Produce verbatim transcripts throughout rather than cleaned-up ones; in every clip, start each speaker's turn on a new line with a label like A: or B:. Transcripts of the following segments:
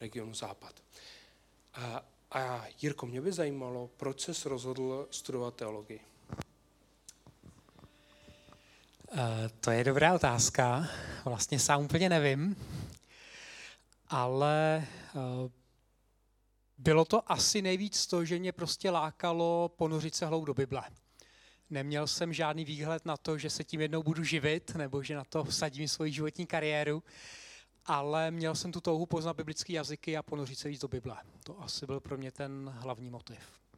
A: regionu Západ. A, a Jirko, mě by zajímalo, proč ses rozhodl studovat teologii?
B: Uh, to je dobrá otázka. Vlastně sám úplně nevím, ale uh, bylo to asi nejvíc to, že mě prostě lákalo ponořit se hloub do Bible. Neměl jsem žádný výhled na to, že se tím jednou budu živit, nebo že na to vsadím svoji životní kariéru, ale měl jsem tu touhu poznat biblické jazyky a ponořit se víc do Bible. To asi byl pro mě ten hlavní motiv.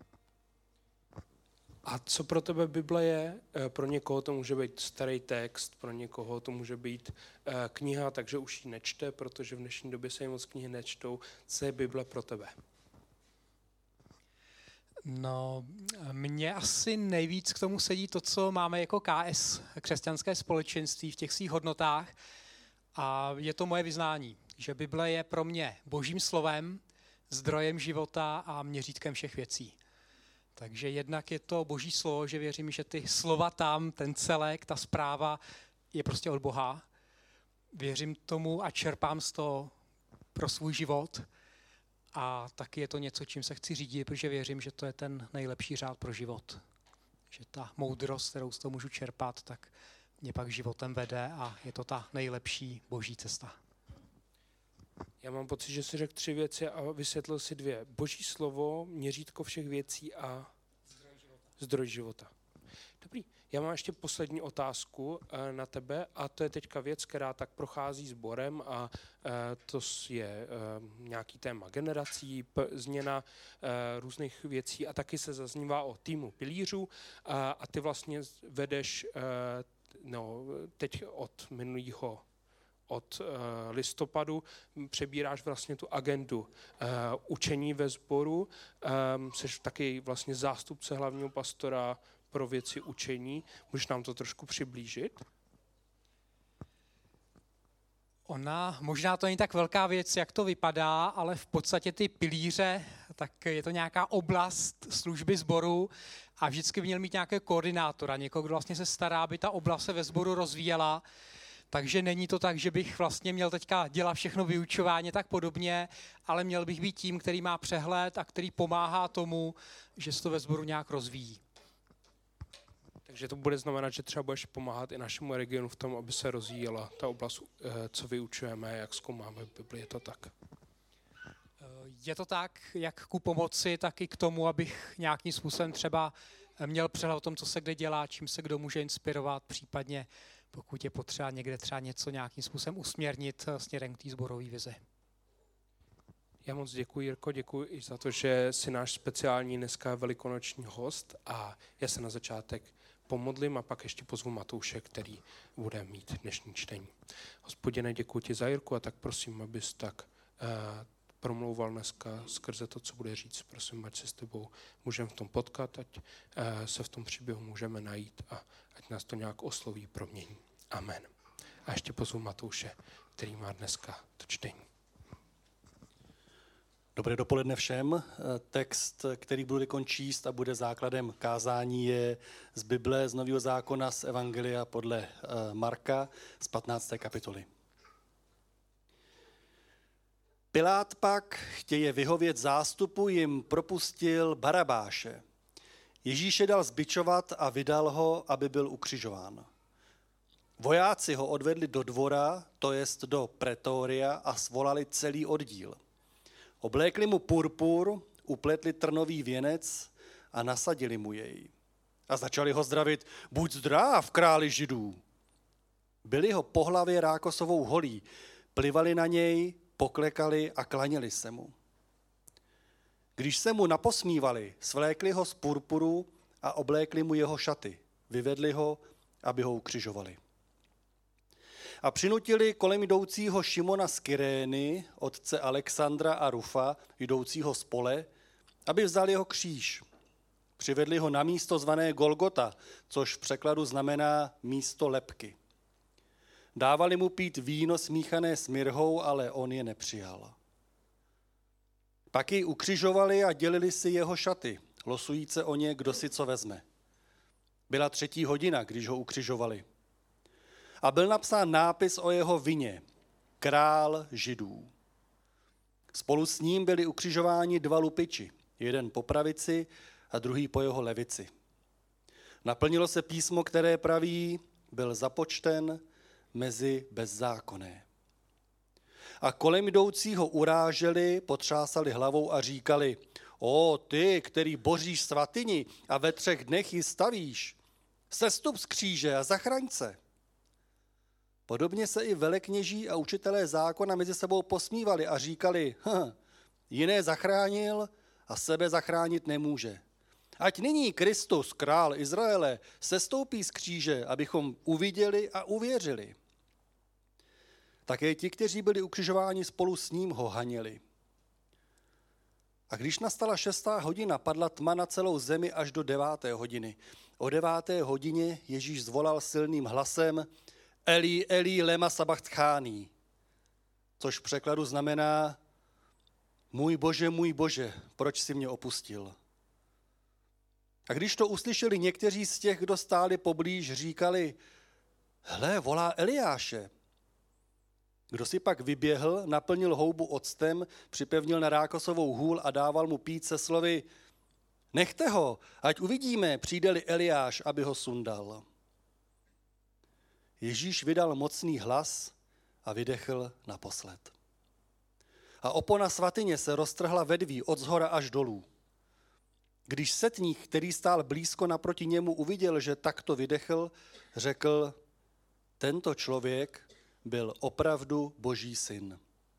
A: A co pro tebe Bible je? Pro někoho to může být starý text, pro někoho to může být kniha, takže už ji nečte, protože v dnešní době se moc knihy nečtou. Co je Bible pro tebe?
B: No, mně asi nejvíc k tomu sedí to, co máme jako K S, křesťanské společenství, v těch svých hodnotách. A je to moje vyznání, že Bible je pro mě božím slovem, zdrojem života a měřítkem všech věcí. Takže jednak je to boží slovo, že věřím, že ty slova tam, ten celek, ta zpráva je prostě od Boha. Věřím tomu a čerpám z toho pro svůj život. A taky je to něco, čím se chci řídit, protože věřím, že to je ten nejlepší řád pro život. Že ta moudrost, kterou z toho můžu čerpat, tak mě pak životem vede a je to ta nejlepší boží cesta.
A: Já mám pocit, že jsi řekl tři věci a vysvětlil si dvě. Boží slovo, měřítko všech věcí a zdroj života. Zdroj života. Dobrý. Já mám ještě poslední otázku na tebe a to je teďka věc, která tak prochází sborem a to je nějaký téma generací, změna různých věcí a taky se zaznívá o týmu pilířů a ty vlastně vedeš no, teď od minulého od listopadu přebíráš vlastně tu agendu učení ve sboru, jsi taky vlastně zástupce hlavního pastora pro věci učení. Můžeš nám to trošku přiblížit?
B: Ona, možná to není tak velká věc, jak to vypadá, ale v podstatě ty pilíře, tak je to nějaká oblast služby sboru a vždycky by měl mít nějaké koordinátora, někoho, kdo vlastně se stará, aby ta oblast se ve sboru rozvíjela. Takže není to tak, že bych vlastně měl teďka dělat všechno vyučování tak podobně, ale měl bych být tím, který má přehled a který pomáhá tomu, že se to ve sboru nějak rozvíjí.
A: Takže to bude znamenat, že třeba budeš pomáhat i našemu regionu v tom, aby se rozvíjela ta oblast, co vyučujeme, jak zkoumáme v Bibli, je to tak?
B: Je to tak, jak ku pomoci, tak i k tomu, abych nějakým způsobem třeba měl přehled o tom, co se kde dělá, čím se kdo může inspirovat, případně pokud je potřeba někde třeba něco nějakým způsobem usměrnit směrem k té sborové vizi.
A: Já moc děkuji, Jirko, děkuji i za to, že jsi náš speciální dneska velikonoční host a já se na začátek pomodlím a pak ještě pozvu Matouše, který bude mít dnešní čtení. Hospodine, děkuji ti za Jirku a tak prosím, abys tak uh, promlouval dneska skrze to, co bude říct. Prosím, ať se s tebou můžeme v tom potkat, ať uh, se v tom příběhu můžeme najít a ať nás to nějak osloví, promění. Amen. A ještě pozvu Matouše, který má dneska to čtení.
C: Dobré dopoledne všem. Text, který budu teď číst a bude základem kázání, je z Bible, z Nového zákona, z Evangelia podle Marka z patnácté kapitoly. Pilát pak, chtěje vyhovět zástupu, jim propustil Barabáše. Ježíše dal zbičovat a vydal ho, aby byl ukřižován. Vojáci ho odvedli do dvora, to jest do pretoria, a svolali celý oddíl. Oblékli mu purpur, upletli trnový věnec a nasadili mu jej. A začali ho zdravit: buď zdrav, králi Židů. Byli ho po hlavě rákosovou holí, plivali na něj, poklekali a klaněli se mu. Když se mu naposmívali, svlékli ho z purpuru a oblékli mu jeho šaty. Vyvedli ho, aby ho ukřižovali. A přinutili kolem jdoucího Šimona z Kyrény, otce Alexandra a Rufa, jdoucího z pole, aby vzal jeho kříž. Přivedli ho na místo zvané Golgota, což v překladu znamená místo lebky. Dávali mu pít víno smíchané s mirhou, ale on je nepřijal. Pak jej ukřižovali a dělili si jeho šaty, losujíce o ně, kdo si co vezme. Byla třetí hodina, když ho ukřižovali. A byl napsán nápis o jeho vině: Král Židů. Spolu s ním byli ukřižováni dva lupiči, jeden po pravici a druhý po jeho levici. Naplnilo se písmo, které praví, byl započten mezi bezzákonné. A kolem jdoucího uráželi, potřásali hlavou a říkali, o ty, který boříš svatyni a ve třech dnech ji stavíš, sestup z kříže a zachraň se. Podobně se i velekněží a učitelé zákona mezi sebou posmívali a říkali, hm, jiné zachránil a sebe zachránit nemůže. Ať nyní Kristus, král Izraele, sestoupí z kříže, abychom uviděli a uvěřili. Také ti, kteří byli ukřižováni spolu s ním, ho hanili. A když nastala šestá hodina, padla tma na celou zemi až do deváté hodiny. O deváté hodině Ježíš zvolal silným hlasem Eli, Eli, lema sabachthani, což v překladu znamená můj Bože, můj Bože, proč jsi mě opustil? A když to uslyšeli někteří z těch, kdo stáli poblíž, říkali, hle, volá Eliáše. Kdo si pak vyběhl, naplnil houbu octem, připevnil na rákosovou hůl a dával mu pít se slovy, nechte ho, ať uvidíme, přijde-li Eliáš, aby ho sundal. Ježíš vydal mocný hlas a vydechl naposled. A opona svatyně se roztrhla vedví od zhora až dolů. Když setník, který stál blízko naproti němu, uviděl, že takto vydechl, řekl, tento člověk byl opravdu Boží syn.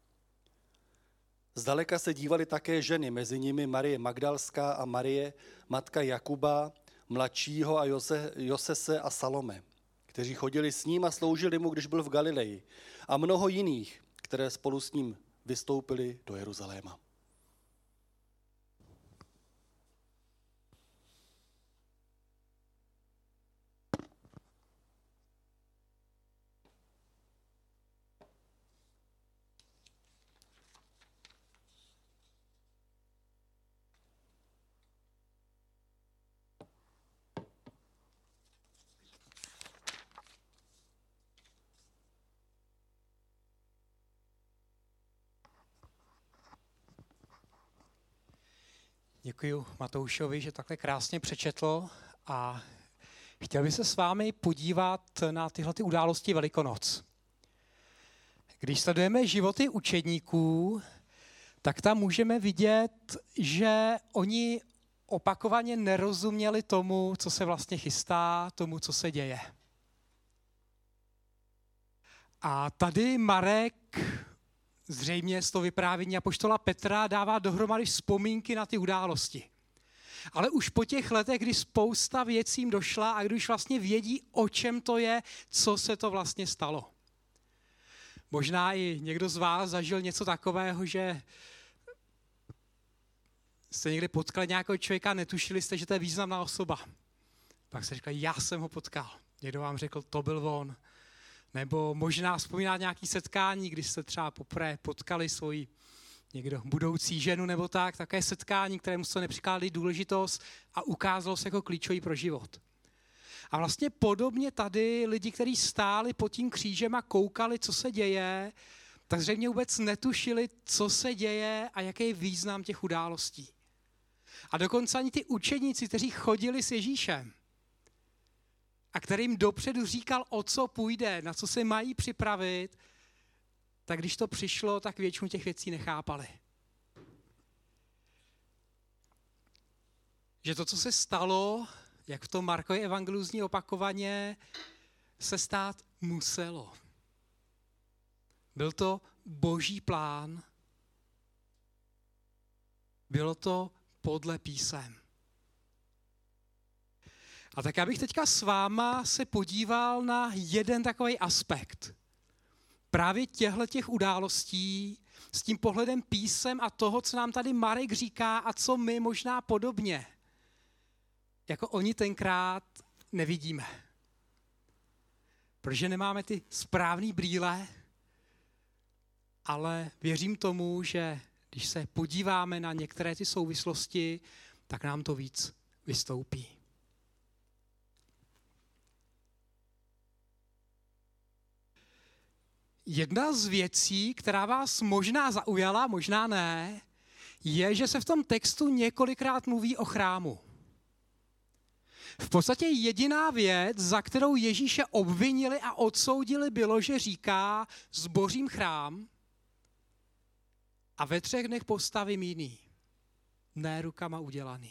C: Zdaleka se dívaly také ženy, mezi nimi Marie Magdalská a Marie, matka Jakuba, mladšího a Jose, Josese a Salome, kteří chodili s ním a sloužili mu, když byl v Galileji, a mnoho jiných, které spolu s ním vystoupili do Jeruzaléma.
B: Děkuji Matoušovi, že takhle krásně přečetl a chtěl bych se s vámi podívat na tyhle ty události Velikonoc. Když sledujeme životy učedníků, tak tam můžeme vidět, že oni opakovaně nerozuměli tomu, co se vlastně chystá, tomu, co se děje. A tady Marek zřejmě z toho vyprávění apoštola Petra dává dohromady vzpomínky na ty události. Ale už po těch letech, kdy spousta věcí jim došla a když vlastně vědí, o čem to je, co se to vlastně stalo. Možná i někdo z vás zažil něco takového, že jste někdy potkali nějakého člověka a netušili jste, že to je významná osoba. Pak jste říkali, já jsem ho potkal. Někdo vám řekl, to byl on. Nebo možná vzpomínat nějaké setkání, kdy jste třeba poprvé potkali svoji někdo budoucí ženu nebo tak, také setkání, kterému jste nepřikládali důležitost a ukázalo se jako klíčový pro život. A vlastně podobně tady lidi, kteří stáli pod tím křížem a koukali, co se děje, tak zřejmě vůbec netušili, co se děje a jaký je význam těch událostí. A dokonce ani ty učedníci, kteří chodili s Ježíšem, a kterým dopředu říkal, o co půjde, na co se mají připravit, tak když to přišlo, tak většinu těch věcí nechápali. Že to, co se stalo, jak v tom Markově evangeliu zní opakovaně, se stát muselo. Byl to Boží plán. Bylo to podle písem. A tak já bych teďka s váma se podíval na jeden takový aspekt. Právě těchto událostí s tím pohledem písem a toho, co nám tady Marek říká a co my možná podobně, jako oni tenkrát nevidíme. Protože nemáme ty správné brýle, ale věřím tomu, že když se podíváme na některé ty souvislosti, tak nám to víc vystoupí. Jedna z věcí, která vás možná zaujala, možná ne, je, že se v tom textu několikrát mluví o chrámu. V podstatě jediná věc, za kterou Ježíše obvinili a odsoudili, bylo, že říká, zbořím chrám a ve třech dnech postavím jiný, ne rukama udělaný.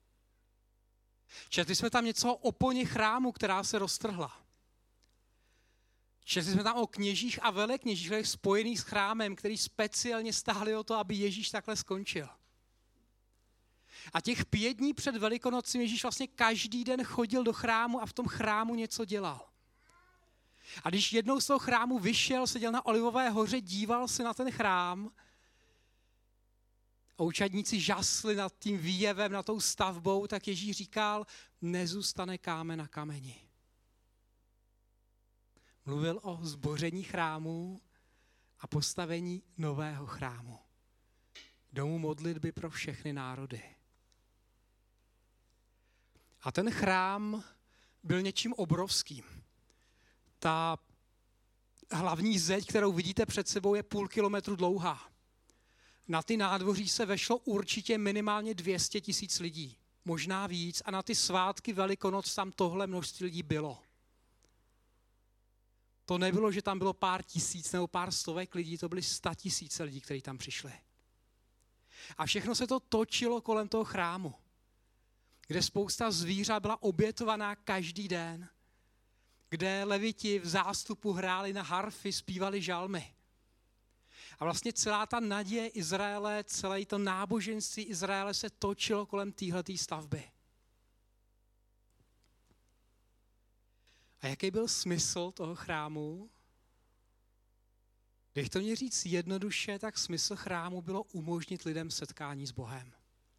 B: Četli jsme tam něco o oponě chrámu, která se roztrhla. Četli jsme tam o kněžích a velekněžích spojených s chrámem, který speciálně stáli o to, aby Ježíš takhle skončil. A těch pět dní před Velikonocem Ježíš vlastně každý den chodil do chrámu a v tom chrámu něco dělal. A když jednou z toho chrámu vyšel, seděl na Olivové hoře, díval se na ten chrám a učedníci žasli nad tím výjevem, nad tou stavbou, tak Ježíš říkal, nezůstane kámen na kameni. Mluvil o zboření chrámu a postavení nového chrámu. Domu modlitby pro všechny národy. A ten chrám byl něčím obrovským. Ta hlavní zeď, kterou vidíte před sebou, je půl kilometru dlouhá. Na ty nádvoří se vešlo určitě minimálně dvě stě tisíc lidí, možná víc, a na ty svátky Velikonoc tam tohle množství lidí bylo. To nebylo, že tam bylo pár tisíc nebo pár stovek lidí, to byly sta tisíce lidí, kteří tam přišli. A všechno se to točilo kolem toho chrámu, kde spousta zvířat byla obětovaná každý den, kde leviti v zástupu hráli na harfy, zpívali žalmy. A vlastně celá ta naděje Izraele, celé to náboženství Izraele se točilo kolem téhleté stavby. A jaký byl smysl toho chrámu? Když to mě říct jednoduše, tak smysl chrámu bylo umožnit lidem setkání s Bohem.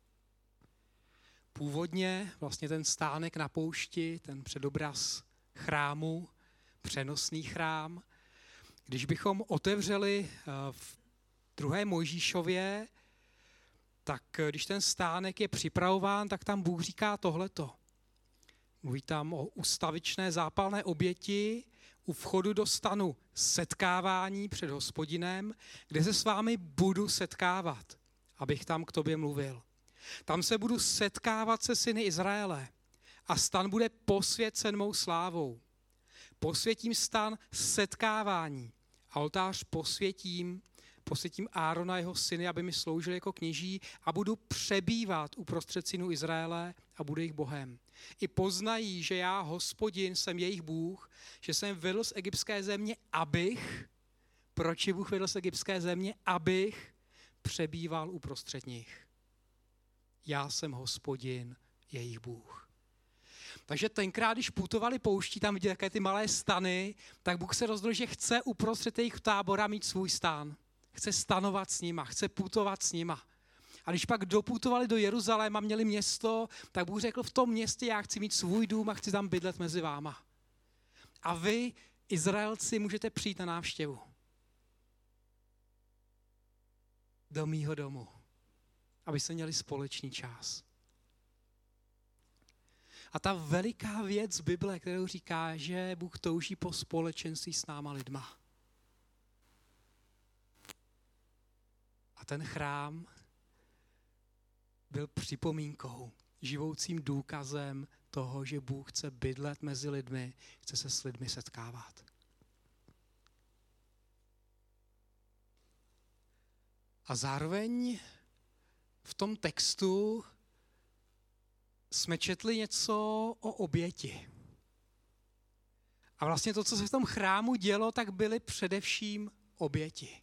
B: Původně vlastně ten stánek na poušti, ten předobraz chrámu, přenosný chrám, když bychom otevřeli v druhé Mojžíšově, tak když ten stánek je připravován, tak tam Bůh říká tohleto. Mluví tam o ustavičné zápalné oběti, u vchodu do stanu setkávání před Hospodinem, kde se s vámi budu setkávat, abych tam k tobě mluvil. Tam se budu setkávat se syny Izraele a stan bude posvěcen mou slávou. Posvětím stan setkávání a oltář posvětím, posvětím Árona a jeho syny, aby mi sloužili jako kněží a budu přebývat uprostřed synů Izraele a budu jejich Bohem. I poznají, že já, Hospodin, jsem jejich Bůh, že jsem vedl z egyptské země, abych, proč je Bůh vedl z egyptské země, abych přebýval uprostřed nich. Já jsem Hospodin, jejich Bůh. Takže tenkrát, když putovali pouští, tam viděli jaké ty malé stany, tak Bůh se rozhodl, že chce uprostřed jejich tábora mít svůj stán. Chce stanovat s nima, chce putovat s nima. A když pak doputovali do Jeruzaléma, měli město, tak Bůh řekl, v tom městě já chci mít svůj dům a chci tam bydlet mezi váma. A vy, Izraelci, můžete přijít na návštěvu. Do mýho domu. Aby se měli společný čas. A ta veliká věc Bible, kterou říká, že Bůh touží po společenství s náma lidma. A ten chrám byl připomínkou, živoucím důkazem toho, že Bůh chce bydlet mezi lidmi, chce se s lidmi setkávat. A zároveň v tom textu jsme četli něco o oběti. A vlastně to, co se v tom chrámu dělo, tak byly především oběti.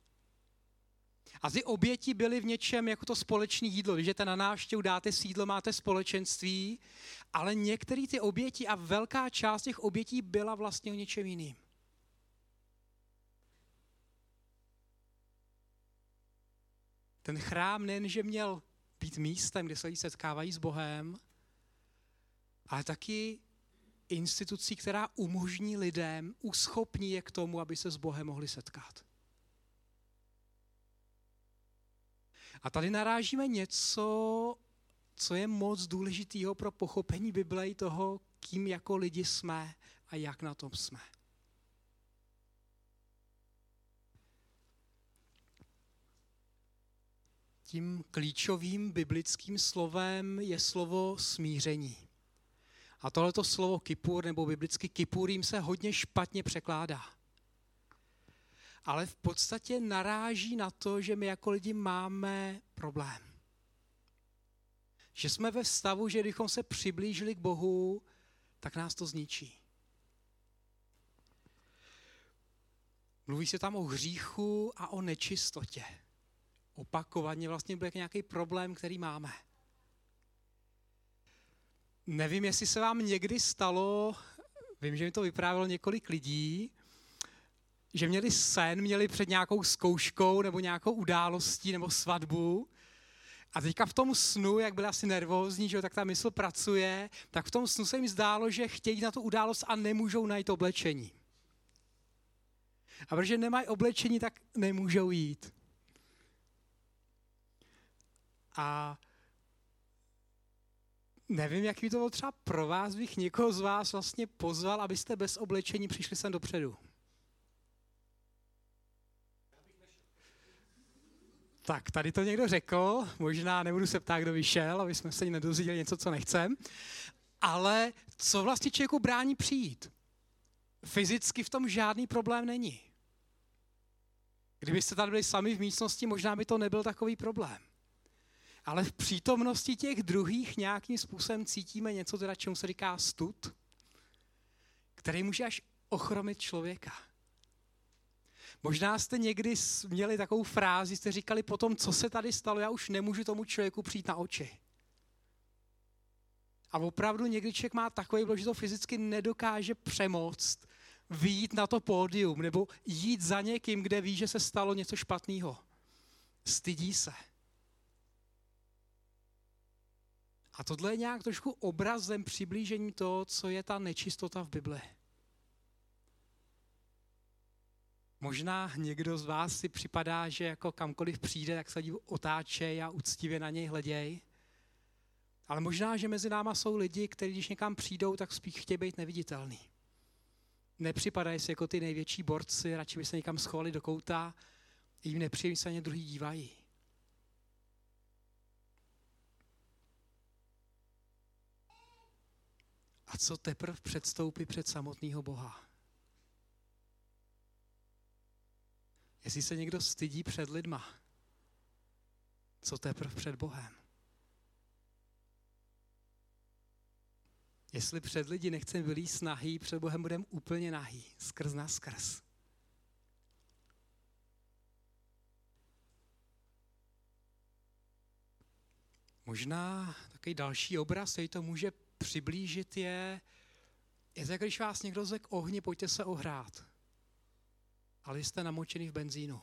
B: A ty oběti byly v něčem jako to společné jídlo. Když jdete na návštěvu, dáte si jídlo, máte společenství, ale některé ty oběti a velká část těch obětí byla vlastně o něčem jiným. Ten chrám nejenže měl být místem, kde se lidi setkávají s Bohem, ale taky institucí, která umožní lidem, uschopní je k tomu, aby se s Bohem mohli setkat. A tady narážíme něco, co je moc důležitého pro pochopení Bible i toho, kým jako lidi jsme a jak na tom jsme. tím klíčovým biblickým slovem je slovo smíření. A tohleto slovo kipur, nebo biblicky kipurim, se hodně špatně překládá. Ale v podstatě naráží na to, že my jako lidi máme problém. Že jsme ve stavu, že kdybychom se přiblížili k Bohu, tak nás to zničí. Mluví se tam o hříchu a o nečistotě. Opakovaně vlastně bude nějaký problém, který máme. Nevím, jestli se vám někdy stalo, vím, že mi to vyprávělo několik lidí, že měli sen, měli před nějakou zkouškou nebo nějakou událostí nebo svatbu a teďka v tom snu, jak byli asi nervózní, že tak ta mysl pracuje, tak v tom snu se jim zdálo, že chtějí na tu událost a nemůžou najít oblečení. A protože nemají oblečení, tak nemůžou jít. A nevím, jak by to bylo třeba pro vás, bych někoho z vás vlastně pozval, abyste bez oblečení přišli sem dopředu. Tak, tady to někdo řekl, možná nebudu se ptát, kdo vyšel, aby jsme se nedozvěděli něco, co nechcem, ale co vlastně člověku brání přijít? Fyzicky v tom žádný problém není. Kdybyste tady byli sami v místnosti, možná by to nebyl takový problém. Ale v přítomnosti těch druhých nějakým způsobem cítíme něco, teda čemu se říká stud, který může až ochromit člověka. Možná jste někdy měli takovou frázi, jste říkali potom, co se tady stalo, já už nemůžu tomu člověku přijít na oči. A opravdu někdy člověk má takový blok, že to fyzicky nedokáže přemoct, vyjít na to pódium nebo jít za někým, kde ví, že se stalo něco špatného. Stydí se. A tohle je nějak trošku obrazem přiblížení toho, co je ta nečistota v Bibli. Možná někdo z vás si připadá, že jako kamkoliv přijde, tak se lidi otáčej a úctivě na něj hleděj. Ale možná, že mezi náma jsou lidi, kteří když někam přijdou, tak spíš chtějí být neviditelný. Nepřipadají si jako ty největší borci, radši by se někam schovali do kouta, jim nepříjemně se na ně druhý dívají. A co teprve předstoupí před samotného Boha? Jestli se někdo stydí před lidma, co teprve před Bohem? Jestli před lidi nechceme vylízt nahý, před Bohem budeme úplně nahý, skrz na skrz. Možná takový další obraz, který to může přiblížit, je, je to, když vás někdo zve k ohni, pojďte se ohrát. Ale jste namočený v benzínu.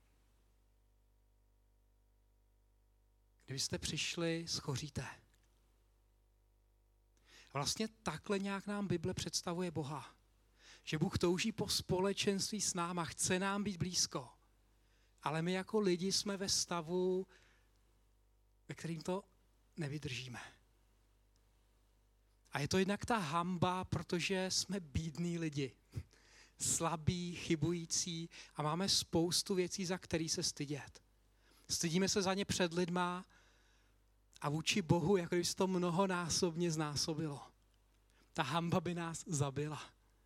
B: Kdybyste přišli, schoříte. Vlastně takhle nějak nám Bible představuje Boha. Že Bůh touží po společenství s náma, chce nám být blízko. Ale my jako lidi jsme ve stavu, ve kterým to nevydržíme. A je to jednak ta hanba, protože jsme bídní lidi. Slabí, chybující a máme spoustu věcí, za který se stydět. Stydíme se za ně před lidma a vůči Bohu, jako když se to mnohonásobně znásobilo. Ta hanba by nás zabila.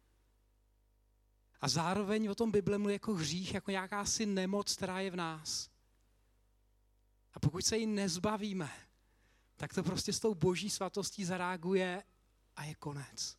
B: A zároveň o tom Bible mluví jako hřích, jako nějaká si nemoc, která je v nás. A pokud se jí nezbavíme, tak to prostě s tou boží svatostí zareaguje a je konec.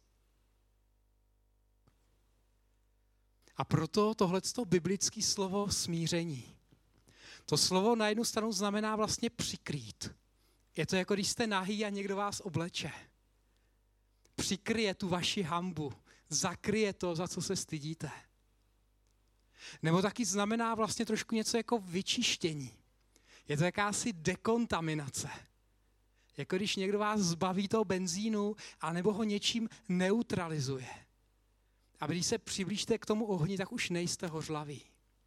B: A proto tohleto biblické slovo smíření. To slovo na jednu stranu znamená vlastně přikrýt. Je to jako když jste nahý a někdo vás obleče. Přikryje tu vaši hanbu. Zakryje to, za co se stydíte. Nebo taky znamená vlastně trošku něco jako vyčištění. Je to jakási dekontaminace. Jako když někdo vás zbaví toho benzínu, anebo ho něčím neutralizuje. A když se přiblížíte k tomu ohni, tak už nejste hořlaví.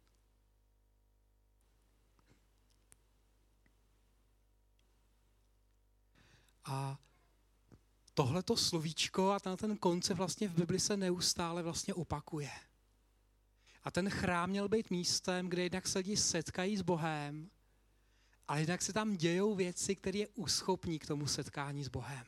B: A tohleto slovíčko a ten, ten koncept vlastně v Bibli se neustále vlastně opakuje. A ten chrám měl být místem, kde jednak se lidi setkají s Bohem ale jinak se tam dějou věci, které je uschopní k tomu setkání s Bohem.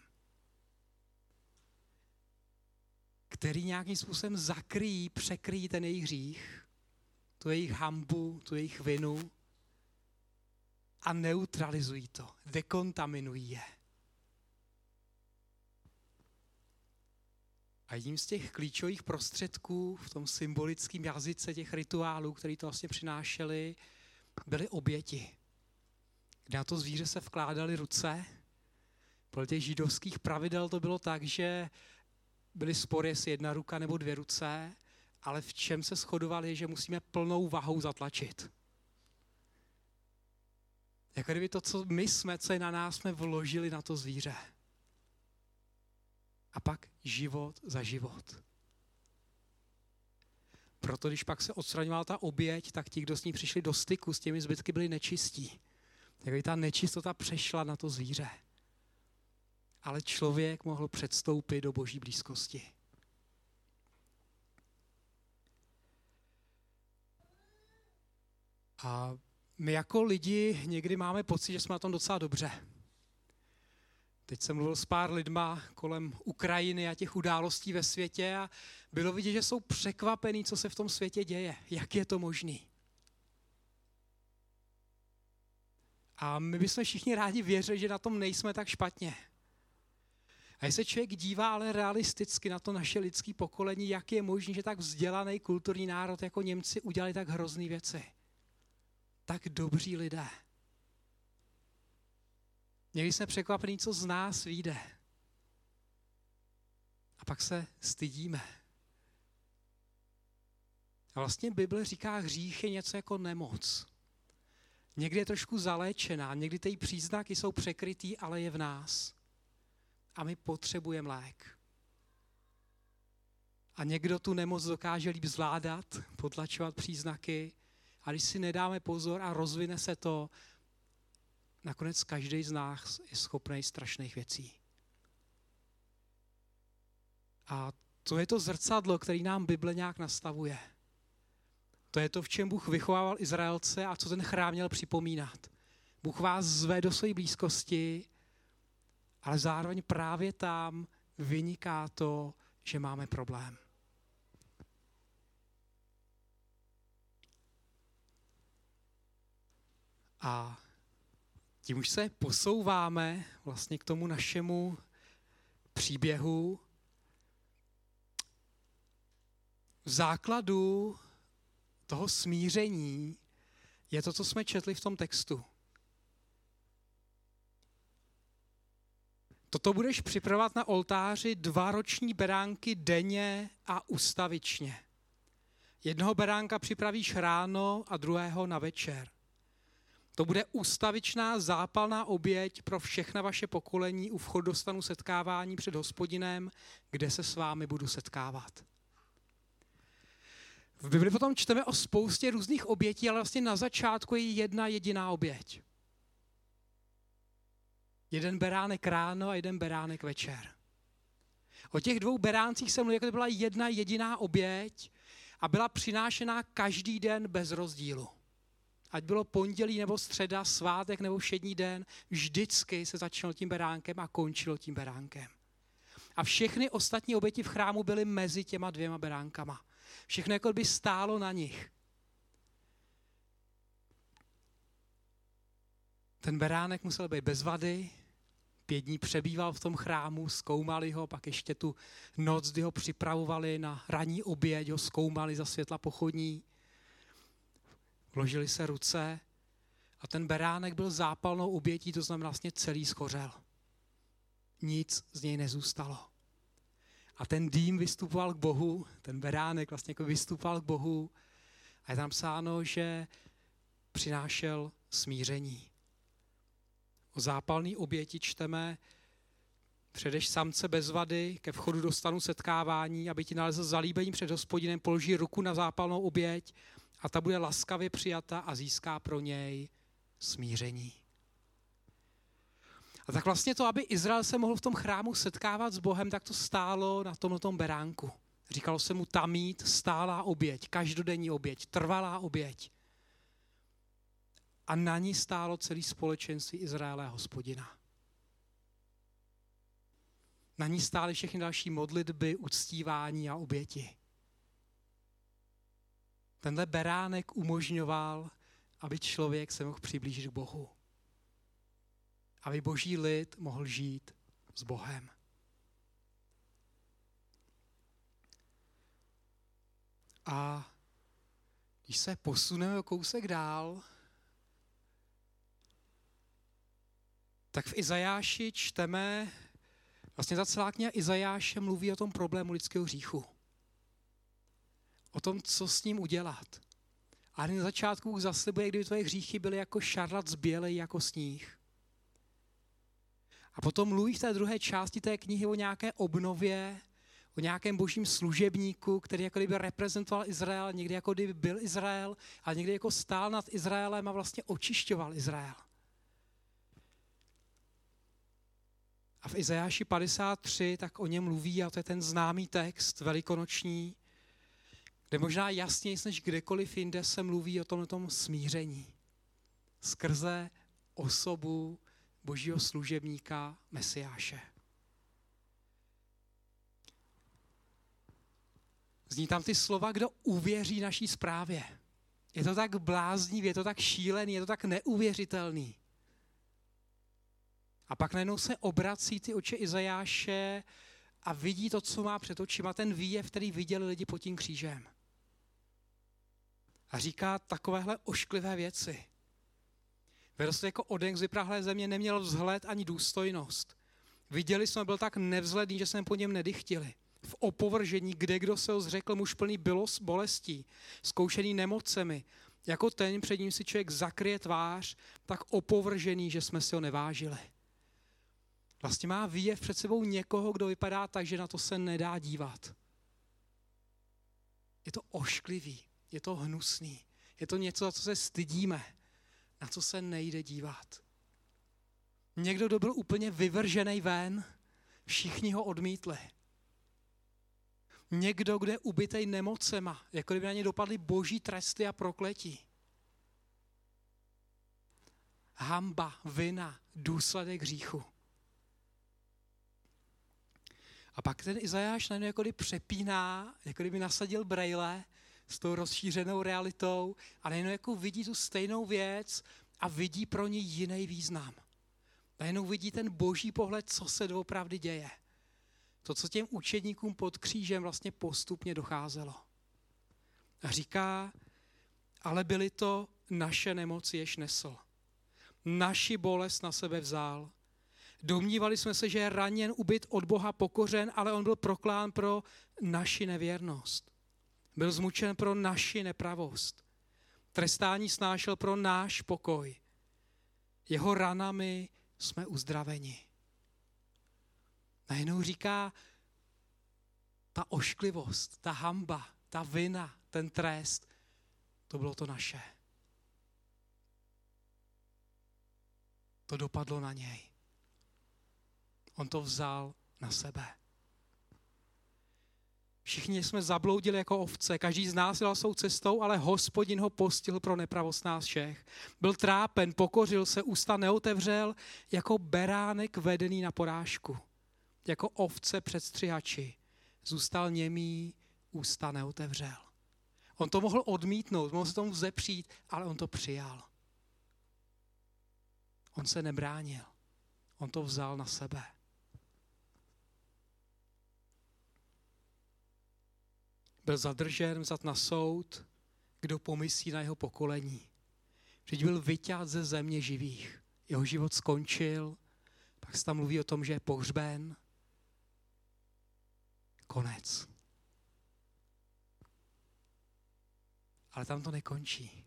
B: Který nějakým způsobem zakryjí, překryjí ten jejich hřích, tu jejich hanbu, tu jejich vinu a neutralizují to, dekontaminují je. A jedním z těch klíčových prostředků v tom symbolickém jazyce těch rituálů, který to vlastně přinášeli, byly oběti. Kde na to zvíře se vkládaly ruce. Podle těch židovských pravidel to bylo tak, že byly spory, jestli jedna ruka nebo dvě ruce, ale v čem se shodovali, že musíme plnou vahou zatlačit. Jako kdyby to, co my jsme, co je na nás, jsme vložili na to zvíře. A pak život za život. Proto, když pak se odstraňovala ta oběť, tak ti, kdo s ní přišli do styku, s těmi zbytky byli nečistí. Takže ta nečistota přešla na to zvíře. Ale člověk mohl předstoupit do Boží blízkosti. A my jako lidi někdy máme pocit, že jsme na tom docela dobře. Teď jsem mluvil s pár lidma kolem Ukrajiny a těch událostí ve světě a bylo vidět, že jsou překvapení, co se v tom světě děje. Jak je to možný? A my bychom všichni rádi věřili, že na tom nejsme tak špatně. A když se člověk dívá ale realisticky na to naše lidské pokolení, jak je možné, že tak vzdělaný kulturní národ jako Němci udělali tak hrozný věci. Tak dobří lidé. Někdy jsme překvapení, co z nás vyjde. A pak se stydíme. A vlastně Bible říká, hřích je něco jako nemoc. Někdy je trošku zaléčená, někdy ty příznaky jsou překrytý, ale je v nás. A my potřebujeme lék. A někdo tu nemoc dokáže líp zvládat, potlačovat příznaky, a když si nedáme pozor a rozvine se to, nakonec každý z nás je schopný strašných věcí. A to je to zrcadlo, který nám Bible nějak nastavuje. To je to, v čem Bůh vychovával Izraelce a co ten chrám měl připomínat. Bůh vás zve do své blízkosti, ale zároveň právě tam vyniká to, že máme problém. A tím už se posouváme vlastně k tomu našemu příběhu. V základu toho smíření je to, co jsme četli v tom textu. Toto budeš připravovat na oltáři dva roční beránky denně a ustavičně. Jednoho beránka připravíš ráno a druhého na večer. To bude ustavičná zápalná oběť pro všechna vaše pokolení u vchodu do stanu setkávání před Hospodinem, kde se s vámi budu setkávat. V Bibli potom čteme o spoustě různých obětí, ale vlastně na začátku je jedna jediná oběť. Jeden beránek ráno a jeden beránek večer. O těch dvou beráncích se mluví, jako to byla jedna jediná oběť a byla přinášená každý den bez rozdílu. Ať bylo pondělí nebo středa, svátek nebo všední den, vždycky se začalo tím beránkem a končilo tím beránkem. A všechny ostatní oběti v chrámu byly mezi těma dvěma beránkama. Všechno jako by stálo na nich. Ten beránek musel být bez vady, pět dní přebýval v tom chrámu, zkoumali ho, pak ještě tu noc, kdy ho připravovali na ranní oběť, ho zkoumali za světla pochodní. Vložili se ruce a ten beránek byl zápalnou obětí, to znamená vlastně celý schořel. Nic z něj nezůstalo. A ten dým vystupoval k Bohu, ten beránek vlastně jako vystupoval k Bohu a je tam psáno, že přinášel smíření. O zápalné oběti čteme, předeš samce bez vady ke vchodu do stanu setkávání, aby ti nalezl zalíbení před Hospodinem, položí ruku na zápalnou oběť a ta bude laskavě přijata a získá pro něj smíření. A tak vlastně to, aby Izrael se mohl v tom chrámu setkávat s Bohem, tak to stálo na tomto beránku. Říkalo se mu tamít, stálá oběť, každodenní oběť, trvalá oběť. a na ní stálo celé společenství Izraele a Hospodina. Na ní stály všechny další modlitby, uctívání a oběti. Tenhle beránek umožňoval, aby člověk se mohl přiblížit k Bohu. Aby boží lid mohl žít s Bohem. A když se posuneme o kousek dál, tak v Izajáši čteme, vlastně ta celá kniha Izajáše mluví o tom problému lidského hříchu. O tom, co s ním udělat. A na začátku zaslibuje, kdyby tvoje hříchy byly jako šarlat zbělej jako sníh. A potom mluví v té druhé části té knihy o nějaké obnově, o nějakém božím služebníku, který jako kdyby reprezentoval Izrael, někdy jako kdyby byl Izrael, a někdy jako stál nad Izraelem a vlastně očišťoval Izrael. A v Izajáši padesát tři tak o něm mluví, a to je ten známý text velikonoční, kde možná jasněji než kdekoliv jinde se mluví o tomto smíření. Skrze osobu božího služebníka Mesiáše. Zní tam ty slova, kdo uvěří naší zprávě. Je to tak bláznivý, je to tak šílený, je to tak neuvěřitelný. A pak najednou se obrací ty oči Izajáše a vidí to, co má před očima, ten výjev, který viděli lidi pod tím křížem. A říká takovéhle ošklivé věci. Vyrostl jako odenk z vyprahlé země, neměl vzhled ani důstojnost. Viděli jsme, byl tak nevzhledný, že jsme po něm nedychtili. V opovržení, kde kdo se ho zřekl, muž plný bolestí, zkoušený nemocemi, jako ten, před ním si člověk zakryje tvář, tak opovržený, že jsme si ho nevážili. Vlastně má výjev před sebou někoho, kdo vypadá tak, že na to se nedá dívat. Je to ošklivý, je to hnusný, je to něco, za co se stydíme, na co se nejde dívat. Někdo, kdo byl úplně vyvržený ven, všichni ho odmítli. Někdo, kdo je ubitej nemocema, jako kdyby na ně dopadly boží tresty a prokletí. Hanba, vina, důsledek hříchu. A pak ten Izajáš najednou jako kdyby přepíná, jako kdyby nasadil brejle s tou rozšířenou realitou a najednou jako vidí tu stejnou věc a vidí pro ní jiný význam. Najednou vidí ten boží pohled, co se doopravdy děje. To, co těm učedníkům pod křížem vlastně postupně docházelo. A říká, ale byly to naše nemoci, jež nesl. Naši bolest na sebe vzal. Domnívali jsme se, že je raněn, ubyt, od Boha pokořen, ale on byl proklán pro naši nevěrnost. Byl zmučen pro naši nepravost. Trestání snášel pro náš pokoj. Jeho ranami jsme uzdraveni. Najednou říká, ta ošklivost, ta hanba, ta vina, ten trest, to bylo to naše. To dopadlo na něj. On to vzal na sebe. Všichni jsme zabloudili jako ovce, každý z nás jel svou cestou, ale Hospodin ho postihl pro nepravost nás všech. Byl trápen, pokořil se, ústa neotevřel, jako beránek vedený na porážku. Jako ovce před střihači. Zůstal němý, ústa neotevřel. On to mohl odmítnout, mohl se tomu vzepřít, ale on to přijal. On se nebránil. On to vzal na sebe. Byl zadržen, vzat na soud, kdo pomyslí na jeho pokolení. Vždyť byl vyťat ze země živých. Jeho život skončil, pak se tam mluví o tom, že je pohřben. Konec. Ale tam to nekončí.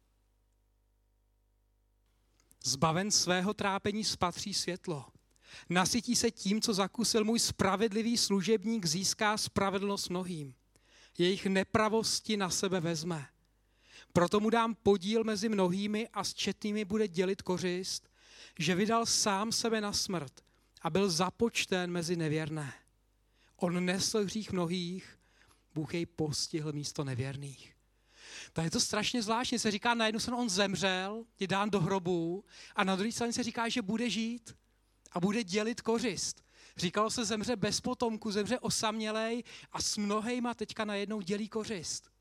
B: Zbaven svého trápení spatří světlo. Nasytí se tím, co zakusil můj spravedlivý služebník, získá spravedlnost mnohým. Jejich nepravosti na sebe vezme. Proto mu dám podíl mezi mnohými a s četnými bude dělit kořist, že vydal sám sebe na smrt a byl započten mezi nevěrné. On nesl hřích mnohých, Bůh jej postihl místo nevěrných. Tak je to strašně zvláštně. Se říká, na jednu stranu on zemřel, je dán do hrobu, a na druhé straně se říká, že bude žít a bude dělit kořist. Říkalo se, zemře bez potomku, zemře osamělej a s mnohejma teďka najednou dělí kořist.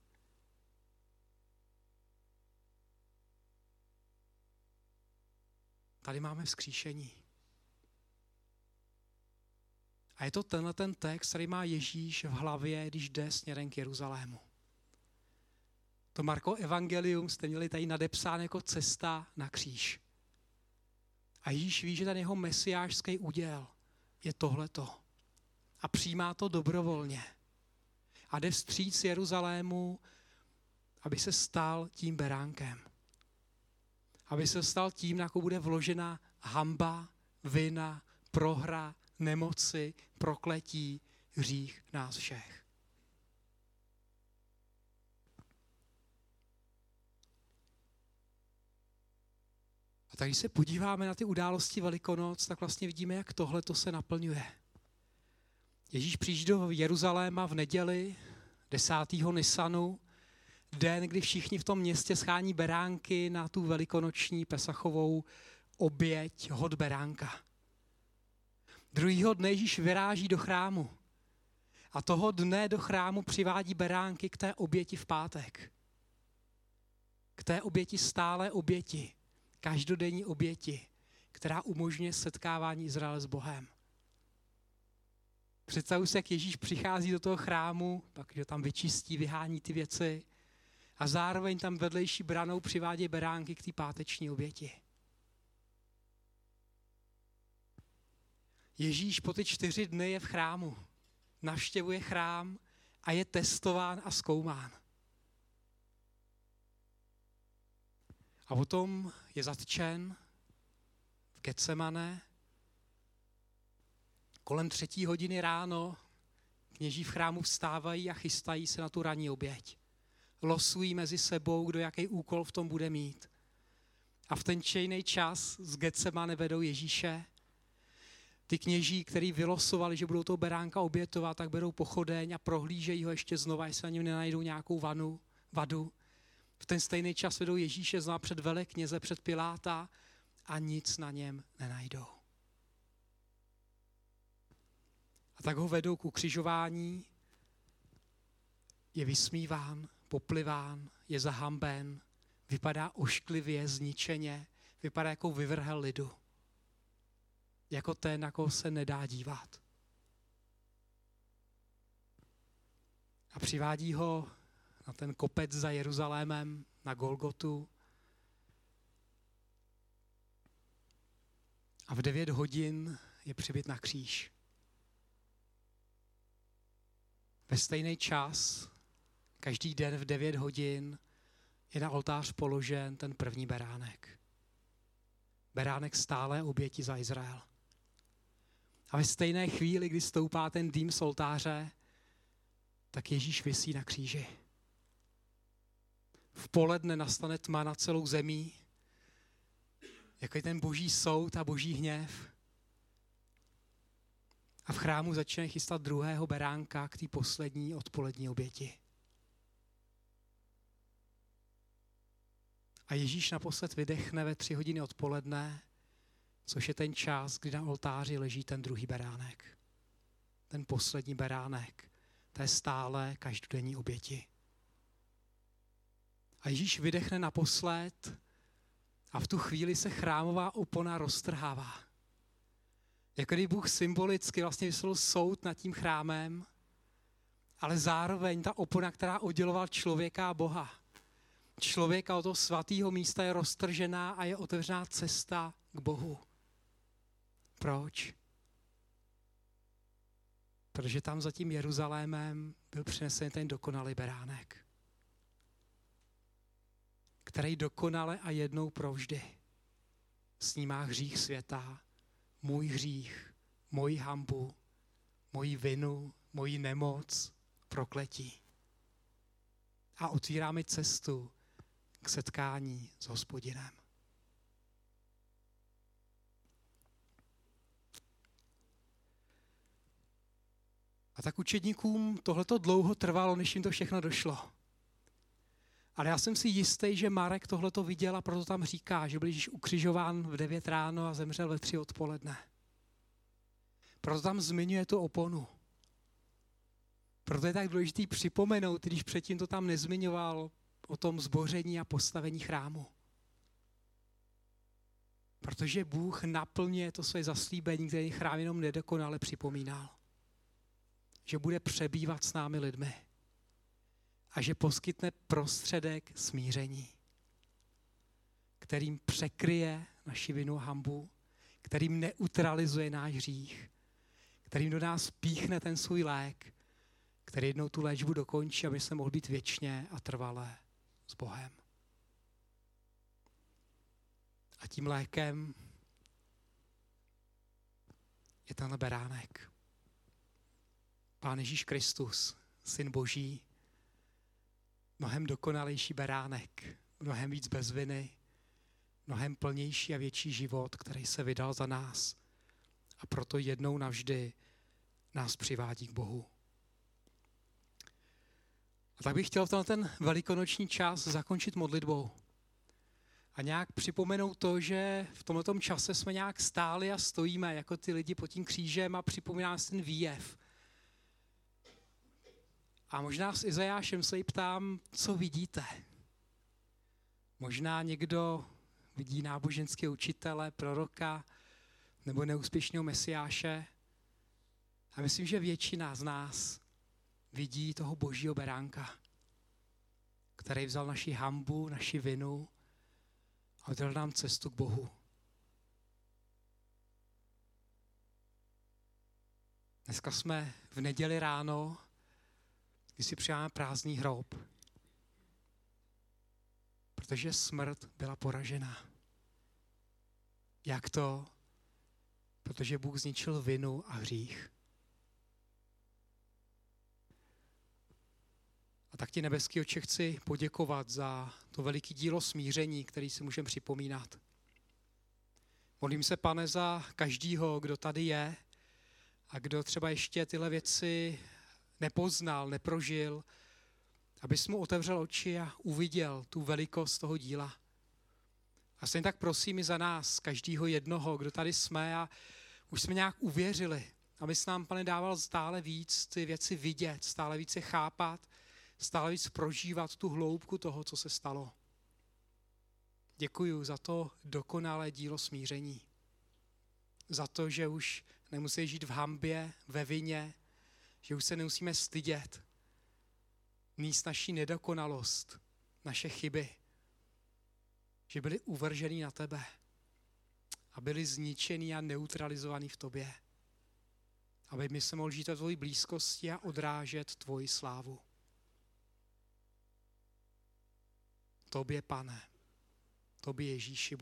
B: Tady máme vzkříšení. A je to tenhle ten text, který má Ježíš v hlavě, když jde směrem k Jeruzalému. To Marko evangelium jste měli tady nadepsáno jako cesta na kříž. A Ježíš ví, že ten jeho mesiášský úděl je tohleto. A přijímá to dobrovolně. A jde vstříc Jeruzalému, aby se stal tím beránkem. Aby se stal tím, na jakou bude vložena hanba, vina, prohra, nemoci, prokletí, hřích nás všech. A tak když se podíváme na ty události Velikonoc, tak vlastně vidíme, jak tohle to se naplňuje. Ježíš přijde do Jeruzaléma v neděli desátého Nisanu, den, kdy všichni v tom městě schání beránky na tu velikonoční pesachovou oběť hod beránka. Druhýho dne Ježíš vyráží do chrámu a toho dne do chrámu přivádí beránky k té oběti v pátek. K té oběti stálé oběti, každodenní oběti, která umožňuje setkávání Izraele s Bohem. Představuji si, jak Ježíš přichází do toho chrámu, takže tam vyčistí, vyhání ty věci a zároveň tam vedlejší branou přivádí beránky k té páteční oběti. Ježíš po ty čtyři dny je v chrámu, navštěvuje chrám a je testován a zkoumán. A potom je zatčen v Getsemane. Kolem třetí hodiny ráno kněží v chrámu vstávají a chystají se na tu ranní oběť. Losují mezi sebou, kdo jaký úkol v tom bude mít. A v ten čejnej čas z Getsemane vedou Ježíše. Ty kněží, který vylosovali, že budou toho beránka obětovat, tak berou pochodeň a prohlížejí ho ještě znova, jestli na něm nenajdou nějakou vanu, vadu. V ten stejný čas vedou Ježíše znova před velekněze, před Piláta a nic na něm nenajdou. A tak ho vedou k ukřižování, je vysmíván, popliván, je zahamben, vypadá ošklivě, zničeně, vypadá jako vyvrhel lidu. Jako ten, na koho se nedá dívat. A přivádí ho na ten kopec za Jeruzalémem, na Golgotu. A v devět hodin je přibit na kříž. Ve stejný čas, každý den v devět hodin, je na oltář položen ten první beránek. Beránek stálé oběti za Izrael. A ve stejné chvíli, kdy stoupá ten dým z oltáře, tak Ježíš visí na kříži. V poledne nastane tma nad celou zemí, jako je ten boží soud a boží hněv. A v chrámu začne chystat druhého beránka k té poslední odpolední oběti. A Ježíš naposled vydechne ve tři hodiny odpoledne, což je ten čas, kdy na oltáři leží ten druhý beránek. Ten poslední beránek té stálé každodenní oběti. A Ježíš vydechne naposled a v tu chvíli se chrámová opona roztrhává. Jako když Bůh symbolicky vlastně vyslovil soud nad tím chrámem, ale zároveň ta opona, která oddělovala člověka a Boha. Člověka od toho svatého místa je roztržená a je otevřená cesta k Bohu. Proč? Protože tam za tím Jeruzalémem byl přinesen ten dokonalý beránek, který dokonale a jednou provždy snímá hřích světa, můj hřích, moji hanbu, moji vinu, moji nemoc, prokletí. A otvírá mi cestu k setkání s Hospodinem. A tak učedníkům tohleto dlouho trvalo, než jim to všechno došlo. Ale já jsem si jistý, že Marek tohleto viděl a proto tam říká, že byl Ježíš ukřižován v devět ráno a zemřel ve tři odpoledne. Proto tam zmiňuje tu oponu. Proto je tak důležitý připomenout, když předtím to tam nezmiňoval, o tom zboření a postavení chrámu. Protože Bůh naplňuje to své zaslíbení, které chrám jenom nedokonale připomínal. Že bude přebývat s námi lidmi. A že poskytne prostředek smíření, kterým překryje naši vinu a hanbu, kterým neutralizuje náš hřích, kterým do nás píchne ten svůj lék, který jednou tu léčbu dokončí, aby se mohl být věčně a trvalé s Bohem. A tím lékem je tenhle beránek. Pán Ježíš Kristus, Syn Boží, mnohem dokonalejší beránek, mnohem víc bez viny, mnohem plnější a větší život, který se vydal za nás. A proto jednou navždy nás přivádí k Bohu. A tak bych chtěl v ten velikonoční čas zakončit modlitbou. A nějak připomenout to, že v tomto čase jsme nějak stáli a stojíme jako ty lidi pod tím křížem a připomíná se ten výjev. A možná s Izajášem se jí ptám, co vidíte. Možná někdo vidí náboženského učitele, proroka nebo neúspěšného mesiáše. A myslím, že většina z nás vidí toho božího beránka, který vzal naši hanbu, naši vinu a dal nám cestu k Bohu. Dneska jsme v neděli ráno, kdy si přijáme prázdný hrob, protože smrt byla poražena. Jak to? Protože Bůh zničil vinu a hřích. A tak ti nebeský Otče chci poděkovat za to veliké dílo smíření, který si můžeme připomínat. Modlím se, Pane, za každýho, kdo tady je a kdo třeba ještě tyhle věci nepoznal, neprožil, abys mu otevřel oči a uviděl tu velikost toho díla. A stejně tak prosím i za nás, každýho jednoho, kdo tady jsme a už jsme nějak uvěřili, abys nám, Pane, dával stále víc ty věci vidět, stále více chápat, stále víc prožívat tu hloubku toho, co se stalo. Děkuju za to dokonalé dílo smíření. Za to, že už nemusí žít v hanbě, ve vině, že už se nemusíme stydět, nést naši nedokonalost, naše chyby, že byli uvržení na tebe a byli zničený a neutralizovaný v tobě. Aby my se mohli žít v tvojí blízkosti a odrážet tvoji slávu. Tobě, Pane, tobě, Ježíši,